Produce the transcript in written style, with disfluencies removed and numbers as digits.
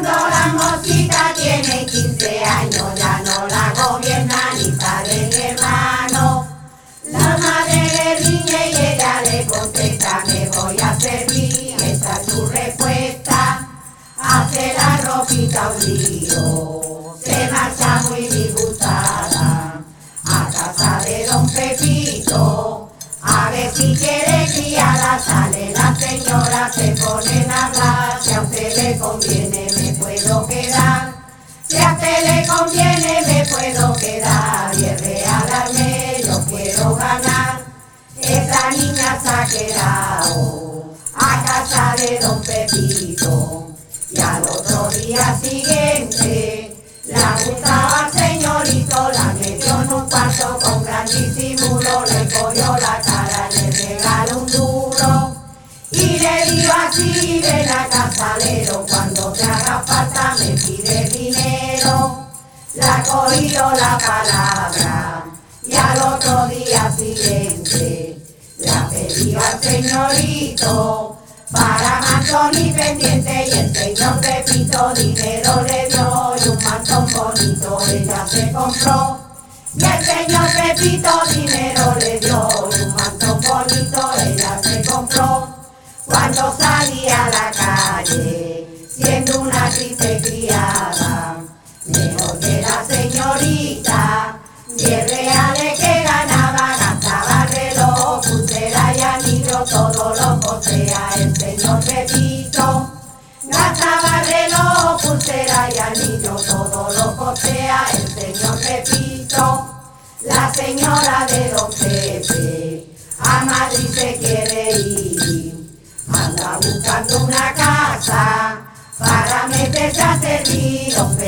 Cuando la mocita tiene 15 años, ya no la gobierna ni sale mi hermano. La madre le riñe y ella le contesta, me voy a servir, esa es su respuesta. Hace la ropita un lío, se marcha muy disgustada a casa de don Pepito. A ver si quiere criada, sale la señora, se ponen a hablar. Si a usted le conviene me puedo quedar, si a usted le conviene me puedo quedar. 10 reales al mes yo quiero ganar. Esa niña se ha quedado a casa de don Pepito. Y al otro día siguiente la gustaba al señorito, la metió en un cuarto con gran disimulo, le cogió la cara, le regaló un duro y le dijo así: ven a casalero, cuando te haga falta me pide dinero. La cogió la palabra y al otro día siguiente la pedía al señorito para mantón y pendiente, y el señor Pepito dinero le dio y un mantón bonito ella se compró. Y el señor Pepito dinero le dio y un mantón bonito ella se compró. Cuando salía a la calle, siendo una triste criada, mejor que la señorita, 10 reales que ganaba, gastaba reloj, pulsera y anillo, todo lo posea el señor Pepito. Gastaba reloj, pulsera y anillo, todo lo posea el señor Pepito. La señora de don Pepe a Madrid se quiere ir, anda buscando una casa para meterse a servir.